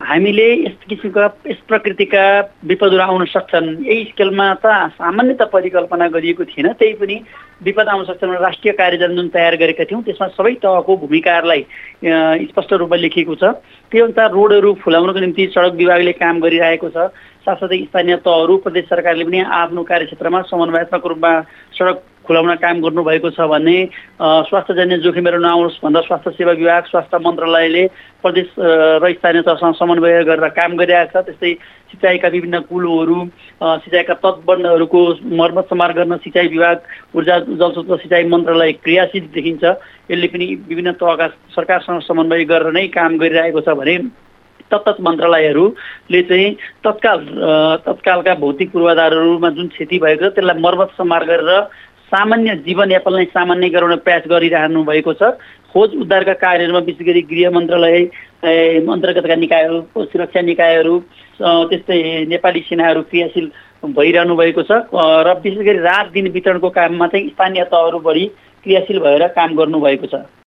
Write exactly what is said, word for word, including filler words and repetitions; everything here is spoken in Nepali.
हामीले यस किसिमका यस प्रकृतिका विपदहरू आउन सक्छन् यही स्केलमा त सामान्यतः परिकल्पना गरिएको थिएन। त्यही पनि विपद आउन सक्छन् राष्ट्रिय कार्ययोजना जुन तयार गरेका थियौँ त्यसमा सबै तहको भूमिकाहरूलाई स्पष्ट रूपमा लेखिएको छ। त्यो अनुसार रोडहरू फुलाउनको निम्ति सडक विभागले काम गरिरहेको छ। साथसाथै स्थानीय तहहरू प्रदेश सरकारले पनि आफ्नो कार्यक्षेत्रमा समन्वयात्मक रूपमा सडक खुलाउन काम गर्नुभएको छ भने स्वास्थ्यजन्य जोखिमहरू नआउनुहोस् भनेर स्वास्थ्य सेवा विभाग स्वास्थ्य मन्त्रालयले प्रदेश र स्थानीय तहसँग समन्वय गरेर काम गरिरहेको छ। त्यस्तै सिँचाइका विभिन्न कुलोहरू सिँचाइका तटबन्धहरूको मर्मत समार गर्न सिँचाइ विभाग ऊर्जा जलस्रोत सिँचाइ मन्त्रालय क्रियाशील देखिन्छ। यसले पनि विभिन्न तहका सरकारसँग समन्वय गरेर नै काम गरिरहेको छ भने तत्त मन्त्रालयहरूले चाहिँ तत्काल तत्कालका भौतिक पूर्वाधारहरूमा जुन क्षति भएको छ त्यसलाई मर्मत समार गरेर सामान्य जीवनयापनलाई सामान्य गराउन प्रयास गरिरहनु भएको छ। खोज उद्धारका कार्यहरूमा विशेष गरी गृह मन्त्रालय अन्तर्गतका निकायहरू सुरक्षा निकायहरू त्यस्तै नेपाली सेनाहरू क्रियाशील भइरहनु भएको छ र विशेष गरी रात दिन वितरणको काममा चाहिँ स्थानीय तहहरू बढी क्रियाशील भएर काम गर्नुभएको छ।